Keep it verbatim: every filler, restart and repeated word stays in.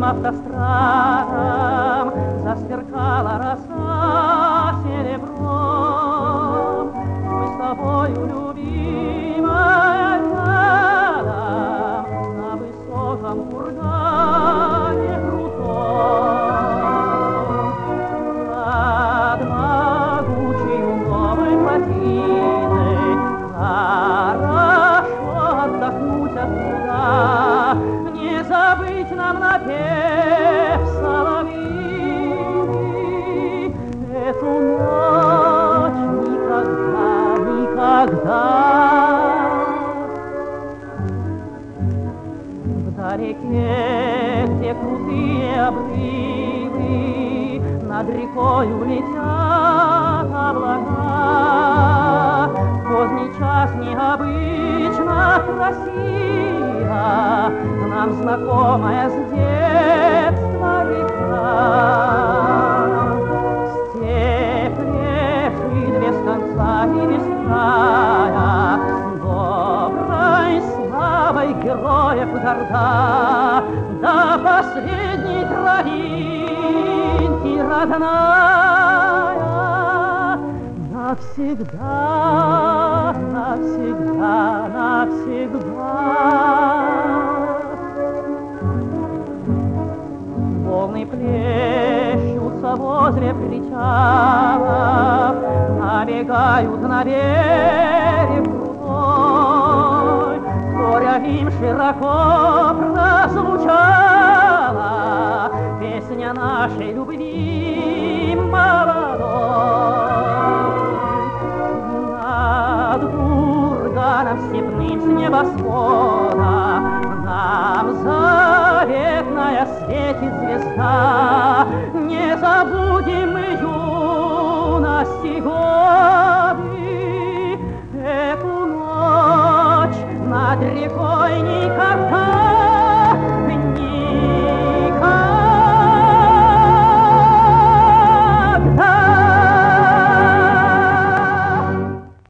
автострадам засверкала роса серебром. Мы с тобою, любимая, рядом на высоком кургане крутом. Над могучей новой плотиной хорошо отдохнуть от труда. Не забыть нам напев соловьиный эту ночь никогда, никогда. Вдалеке, где крутые обрывы, над рекою летят облака. Поздний час необычно красиво, нам знакомая с детства река. Степь лежит без конца и без края, доброй славой героев горда, до последней травинки родная. Навсегда, навсегда, навсегда. Волны плещутся возле причала, набегают на берег крутой. Зоря им широко прозвучала песня нашей любви молодой. Над курганом степным с небосвода нам заветная светит звезда. Не забудем мы юности год.